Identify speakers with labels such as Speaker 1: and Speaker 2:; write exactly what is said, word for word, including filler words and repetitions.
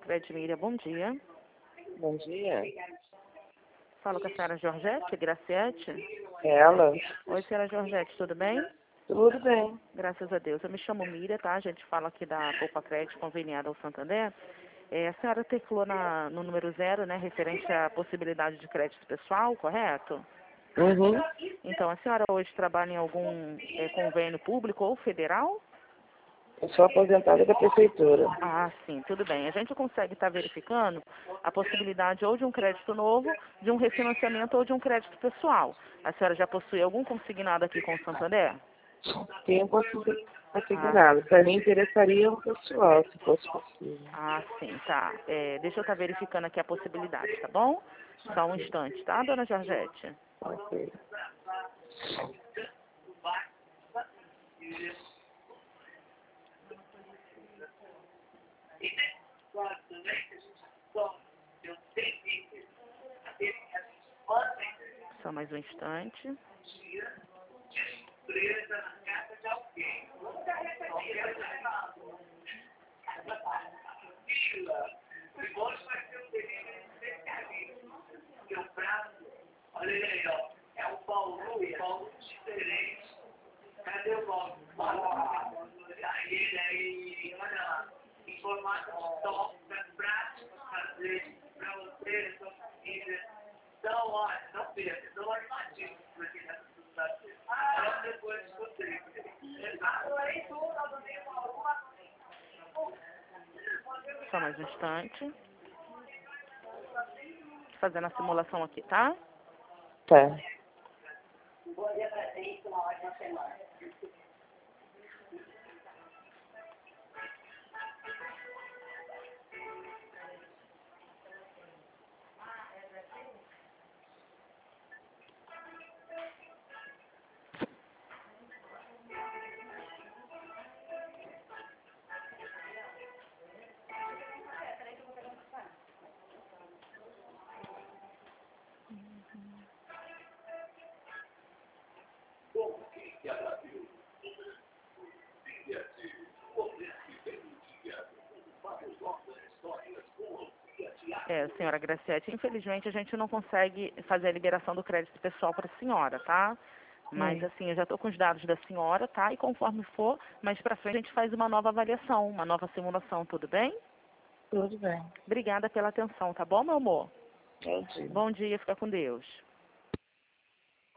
Speaker 1: Cicred Miriam, bom dia.
Speaker 2: Bom dia.
Speaker 1: Falo com a senhora Georgette Graciete.
Speaker 2: Ela?
Speaker 1: Oi, senhora Georgette, tudo bem?
Speaker 2: Tudo bem.
Speaker 1: Graças a Deus. Eu me chamo Miriam, tá? A gente fala aqui da Poupa Crédito conveniada ao Santander. É, a senhora teclou na, no número zero, né, referente à possibilidade de crédito pessoal, correto?
Speaker 2: Uhum.
Speaker 1: Então, a senhora hoje trabalha em algum é, convênio público ou federal?
Speaker 2: Eu sou aposentada da prefeitura.
Speaker 1: Ah, sim, tudo bem. A gente consegue estar verificando a possibilidade ou de um crédito novo, de um refinanciamento ou de um crédito pessoal. A senhora já possui algum consignado aqui com o Santander?
Speaker 2: Tenho conseguido consignado. Para mim, interessaria um pessoal, se fosse possível.
Speaker 1: Ah, sim, tá. É, deixa eu estar verificando aqui a possibilidade, tá bom? Só um instante, tá, dona Georgette?
Speaker 2: Ok.
Speaker 1: Só mais um instante.
Speaker 3: Olha aí, ó. É o Paulo, o Paulo diferente. Cadê o Paulo? Aí ele aí, olha, informação top, prática, fazer para você, sua família. Então, olha, não perca, não armadilha para quem está estudando. Ah, depois de você. Adorei tudo, adorei alguma
Speaker 1: Só mais um instante. Fazendo a simulação aqui, tá?
Speaker 2: Tá.
Speaker 3: Bom dia para vocês, uma ótima semana.
Speaker 1: É, senhora Graciete, infelizmente a gente não consegue fazer a liberação do crédito pessoal para a senhora, tá? Mas
Speaker 2: Hum.
Speaker 1: assim, eu já estou com os dados da senhora, tá? E conforme for, mais para frente a gente faz uma nova avaliação, uma nova simulação, tudo bem?
Speaker 2: Tudo bem.
Speaker 1: Obrigada pela atenção, tá bom, meu amor?
Speaker 2: Entendi.
Speaker 1: Bom dia, fica com Deus.